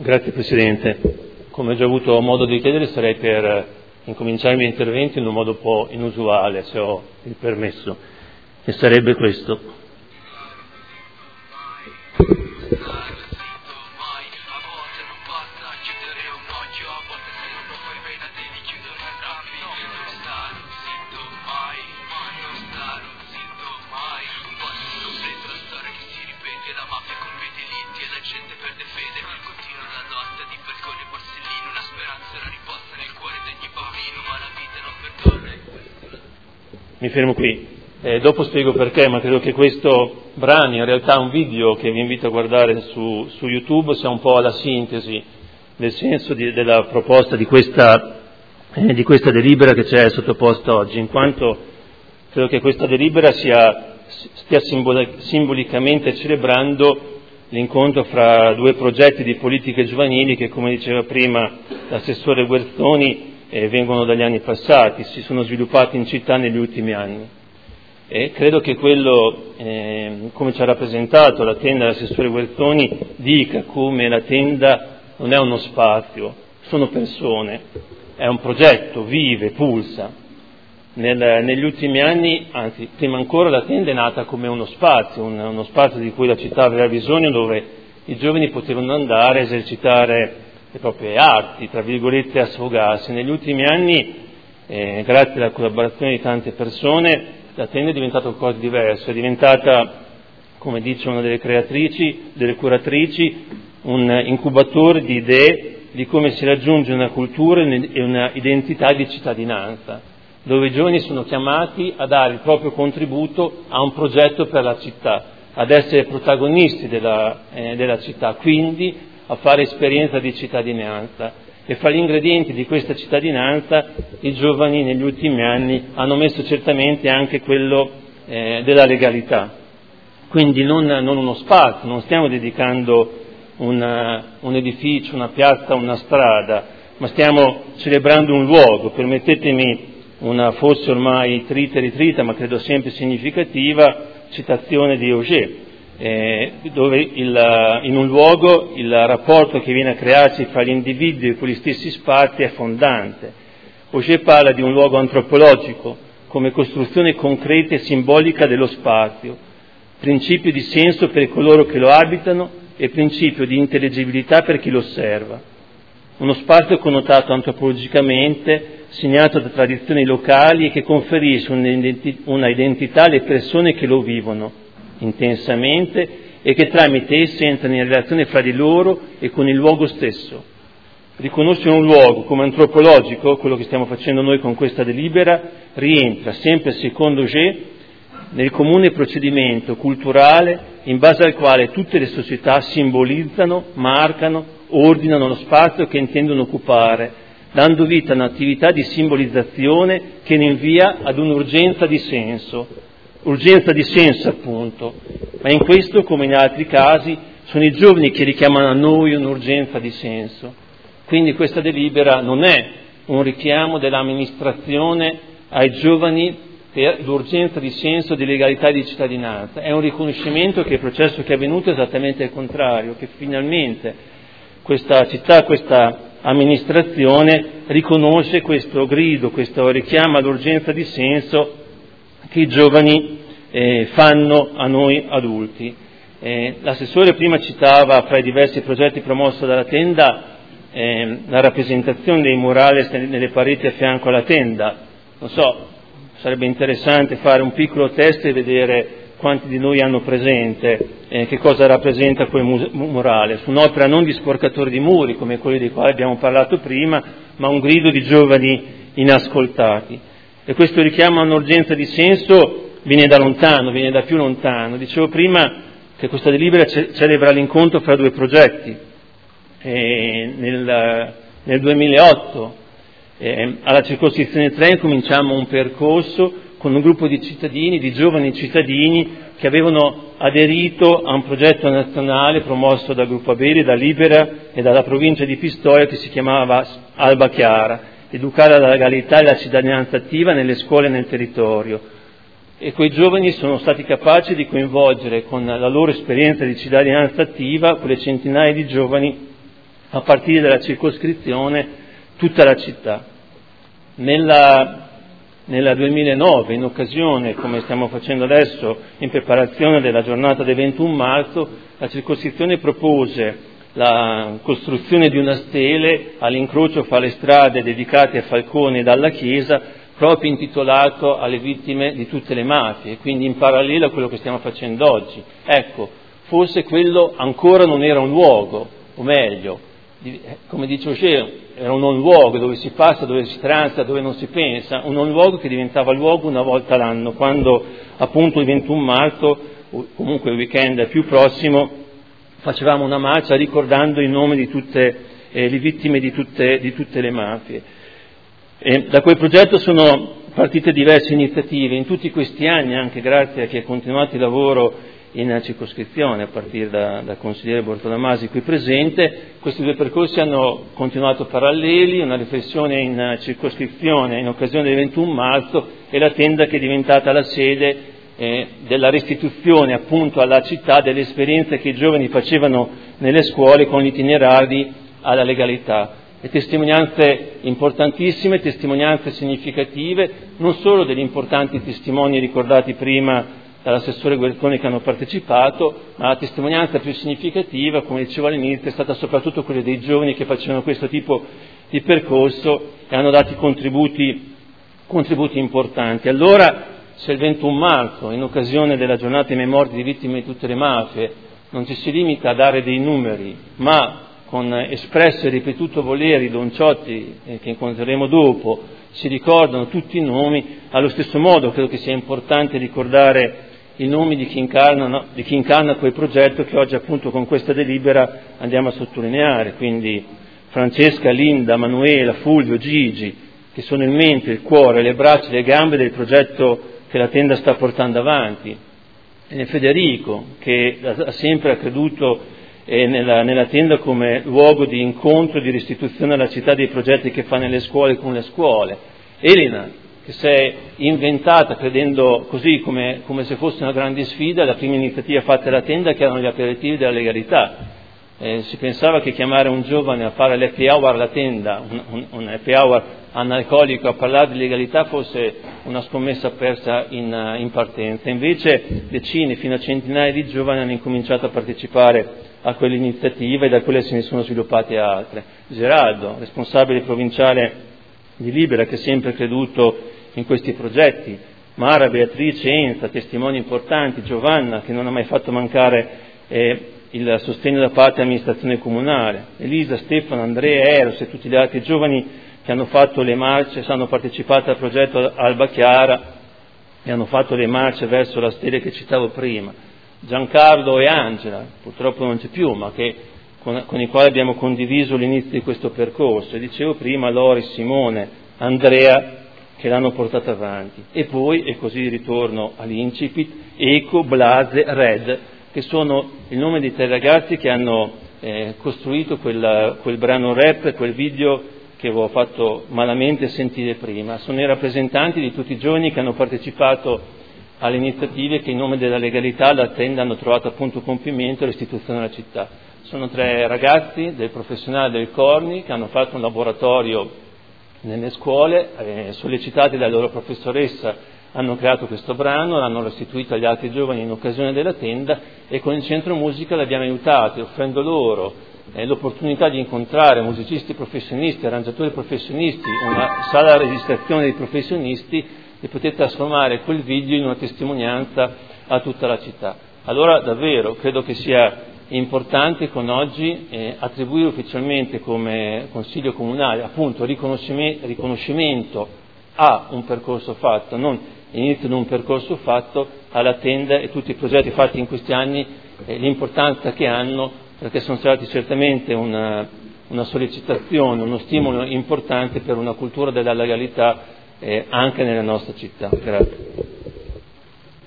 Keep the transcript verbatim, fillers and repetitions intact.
Grazie Presidente. Come ho già avuto modo di chiedere, sarei per incominciare i miei interventi in un modo un po' inusuale, se ho il permesso, e sarebbe questo. Mi fermo qui, eh, dopo spiego perché, ma credo che questo brano, in realtà un video che vi invito a guardare su, su YouTube, sia un po' la sintesi del senso di, della proposta di questa, eh, di questa delibera che ci è sottoposta oggi, in quanto credo che questa delibera sia, stia simbol- simbolicamente celebrando l'incontro fra due progetti di politiche giovanili che, come diceva prima l'assessore Guerzoni, Eh, vengono dagli anni passati, si sono sviluppati in città negli ultimi anni. E credo che quello, eh, come ci ha rappresentato la tenda dell'assessore Guerzoni, dica come la tenda non è uno spazio, sono persone, è un progetto, vive, pulsa. Nel, negli ultimi anni, anzi prima ancora, la tenda è nata come uno spazio, un, uno spazio di cui la città aveva bisogno, dove i giovani potevano andare a esercitare le proprie arti, tra virgolette, a sfogarsi. Negli ultimi anni, eh, grazie alla collaborazione di tante persone, la tenda è diventata qualcosa di diverso, è diventata, come dice una delle creatrici, delle curatrici, un incubatore di idee di come si raggiunge una cultura e una identità di cittadinanza, dove i giovani sono chiamati a dare il proprio contributo a un progetto per la città, ad essere protagonisti della, eh, della città, quindi a fare esperienza di cittadinanza. E fra gli ingredienti di questa cittadinanza i giovani negli ultimi anni hanno messo certamente anche quello eh, della legalità. Quindi non, non uno spazio, non stiamo dedicando una, un edificio, una piazza, una strada, ma stiamo celebrando un luogo. Permettetemi una forse ormai trita e ritrita, ma credo sempre significativa, citazione di Auger, Eh, dove il, in un luogo il rapporto che viene a crearsi fra gli individui e quegli stessi spazi è fondante. Auger parla di un luogo antropologico come costruzione concreta e simbolica dello spazio, principio di senso per coloro che lo abitano e principio di intellegibilità per chi lo osserva. Uno spazio connotato antropologicamente, segnato da tradizioni locali e che conferisce una identità alle persone che lo vivono intensamente e che tramite esse entrano in relazione fra di loro e con il luogo stesso. Riconoscere un luogo come antropologico, quello che stiamo facendo noi con questa delibera, rientra, sempre secondo Auger, nel comune procedimento culturale in base al quale tutte le società simbolizzano, marcano, ordinano lo spazio che intendono occupare, dando vita a un'attività di simbolizzazione che ne invia ad un'urgenza di senso. Urgenza di senso, appunto, ma in questo, come in altri casi, sono i giovani che richiamano a noi un'urgenza di senso. Quindi questa delibera non è un richiamo dell'amministrazione ai giovani per l'urgenza di senso, di legalità e di cittadinanza, è un riconoscimento che il processo che è avvenuto è esattamente il contrario, che finalmente questa città, questa amministrazione riconosce questo grido, questo richiamo all'urgenza di senso che i giovani eh, fanno a noi adulti. Eh, l'assessore prima citava fra i diversi progetti promossi dalla tenda eh, la rappresentazione dei murales nelle pareti a fianco alla tenda. Non so, sarebbe interessante fare un piccolo test e vedere quanti di noi hanno presente eh, che cosa rappresenta quel mu- murale. Su un'opera non di sporcatori di muri come quelli dei quali abbiamo parlato prima, ma un grido di giovani inascoltati. E questo richiamo a un'urgenza di senso viene da lontano, viene da più lontano. Dicevo prima che questa delibera ce- celebra l'incontro fra due progetti. E nel, nel duemilaotto eh, alla circoscrizione tre cominciamo un percorso con un gruppo di cittadini, di giovani cittadini che avevano aderito a un progetto nazionale promosso dal gruppo Abeli, da Libera e dalla provincia di Pistoia, che si chiamava Alba Chiara, educare alla legalità e alla cittadinanza attiva nelle scuole e nel territorio. E quei giovani sono stati capaci di coinvolgere con la loro esperienza di cittadinanza attiva quelle centinaia di giovani a partire dalla circoscrizione tutta la città. Nella, nella duemilanove, in occasione, come stiamo facendo adesso, in preparazione della giornata del ventuno marzo, la circoscrizione propose la costruzione di una stele all'incrocio fra le strade dedicate a Falcone e dalla chiesa, proprio intitolato alle vittime di tutte le mafie, quindi in parallelo a quello che stiamo facendo oggi. Ecco, forse quello ancora non era un luogo, o meglio, come dice Oceo, era un non luogo dove si passa, dove si transita, dove non si pensa, un non luogo che diventava luogo una volta l'anno, quando appunto il ventuno marzo, o comunque il weekend più prossimo, facevamo una marcia ricordando i nomi di tutte eh, le vittime di tutte, di tutte le mafie. E da quel progetto sono partite diverse iniziative, in tutti questi anni, anche grazie a chi ha continuato il lavoro in circoscrizione, a partire da, da consigliere Bortolamasi qui presente. Questi due percorsi hanno continuato paralleli, una riflessione in circoscrizione in occasione del ventuno marzo e la tenda che è diventata la sede eh, della restituzione appunto alla città delle esperienze che i giovani facevano nelle scuole con gli itinerari alla legalità. E testimonianze importantissime, testimonianze significative, non solo degli importanti testimoni ricordati prima dall'assessore Guertoni che hanno partecipato, ma la testimonianza più significativa, come dicevo all'inizio, è stata soprattutto quella dei giovani che facevano questo tipo di percorso e hanno dato contributi, contributi importanti. Allora, se il ventuno marzo, in occasione della giornata in memoria di vittime di tutte le mafie, non ci si limita a dare dei numeri, ma con espresso e ripetuto volere i Don Ciotti eh, che incontreremo dopo, si ricordano tutti i nomi, allo stesso modo credo che sia importante ricordare i nomi di chi incarna, no, di chi incarna quel progetto che oggi appunto con questa delibera andiamo a sottolineare, quindi Francesca, Linda, Manuela, Fulvio, Gigi, che sono il mente, il cuore, le braccia e le gambe del progetto che la tenda sta portando avanti, e Federico, che ha sempre creduto E nella, nella tenda come luogo di incontro e di restituzione alla città dei progetti che fa nelle scuole con le scuole. Elena, che si è inventata credendo così come, come se fosse una grande sfida, la prima iniziativa fatta alla tenda che erano gli aperitivi della legalità. Eh, si pensava che chiamare un giovane a fare l'happy hour alla tenda, un, un, un happy hour analcolico, a parlare di legalità fosse una scommessa persa in, in partenza. Invece decine fino a centinaia di giovani hanno incominciato a partecipare a quell'iniziativa e da quelle se ne sono sviluppate altre. Geraldo, responsabile provinciale di Libera, che ha sempre creduto in questi progetti, Mara, Beatrice, Enza, testimoni importanti, Giovanna, che non ha mai fatto mancare eh, il sostegno da parte dell'amministrazione comunale, Elisa, Stefano, Andrea, Eros e tutti gli altri giovani che hanno fatto le marce, hanno partecipato al progetto Alba Chiara e hanno fatto le marce verso la stele che citavo prima. Giancarlo e Angela, purtroppo non c'è più, ma che, con, con i quali abbiamo condiviso l'inizio di questo percorso. E dicevo prima Lori, Simone, Andrea, che l'hanno portato avanti. E poi, e così ritorno all'incipit, Eco, Blase, Red, che sono il nome dei tre ragazzi che hanno eh, costruito quel, quel brano rap, quel video che avevo fatto malamente sentire prima. Sono i rappresentanti di tutti i giovani che hanno partecipato alle iniziative che in nome della legalità la tenda hanno trovato appunto compimento e restituzione alla città. Sono tre ragazzi del professionale del Corni che hanno fatto un laboratorio nelle scuole, eh, sollecitati dalla loro professoressa hanno creato questo brano, l'hanno restituito agli altri giovani in occasione della tenda e con il centro musica li abbiamo aiutati offrendo loro eh, l'opportunità di incontrare musicisti professionisti, arrangiatori professionisti, una sala di registrazione dei professionisti e poter trasformare quel video in una testimonianza a tutta la città. Allora davvero credo che sia importante con oggi eh, attribuire ufficialmente come Consiglio Comunale appunto riconoscimento, riconoscimento a un percorso fatto, non inizio di un percorso fatto, alla tenda e tutti i progetti fatti in questi anni, eh, l'importanza che hanno, perché sono stati certamente una, una sollecitazione, uno stimolo importante per una cultura della legalità eh, anche nella nostra città. Grazie.